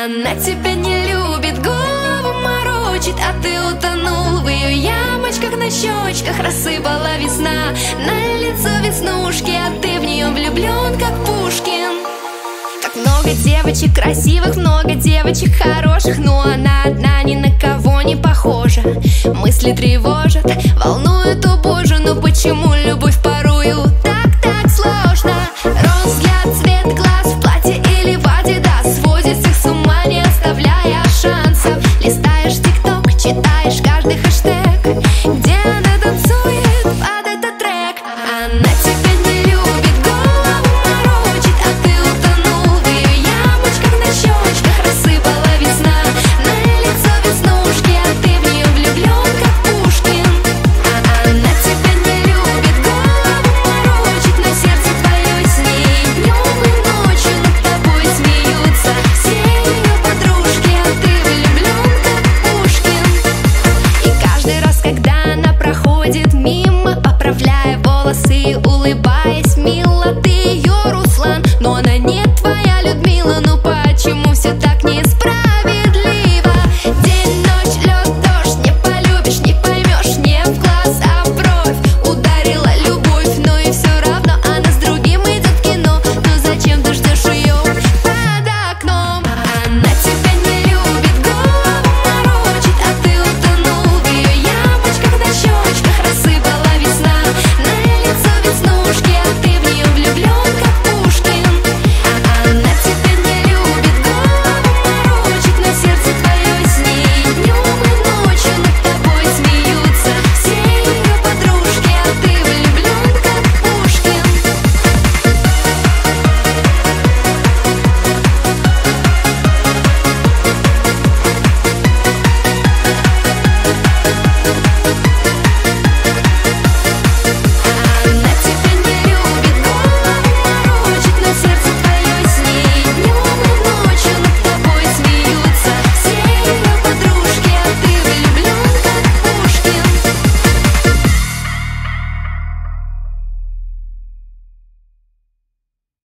Она тебя не любит, голову морочит, а ты утонул в ее ямочках, на щечках рассыпала весна, на лицо веснушки, а ты в нее влюблен, как Пушкин. Как много девочек красивых, много девочек хороших, но она одна ни на кого не похожа. Мысли тревожат, волнуют, о боже, но почему любовь порою так сложно? Рост, взгляд, цвет глаз, в платье или в Адидас сводит всех с ума, не оставляя шансов. Листаешь тикток, читаешь каждый хэштег, где она танцует под этот трек. Она тебя не любит, голову морочит, а ты утонул в ее ямочках, на щечках рассыпала весна, на лицо веснушки, а ты в нее влюблен, как Пушкин. Она тебя не любит, голову морочит, но сердце твое с ней днем и ночью над тобой смеются все ее подружки, а ты влюблен, как Пушкин. И каждый раз, когда она проходит мимо, поправляя волосы и улыбаясь мило, ты ее Руслан, но она не твоя Людмила. Ну почему все так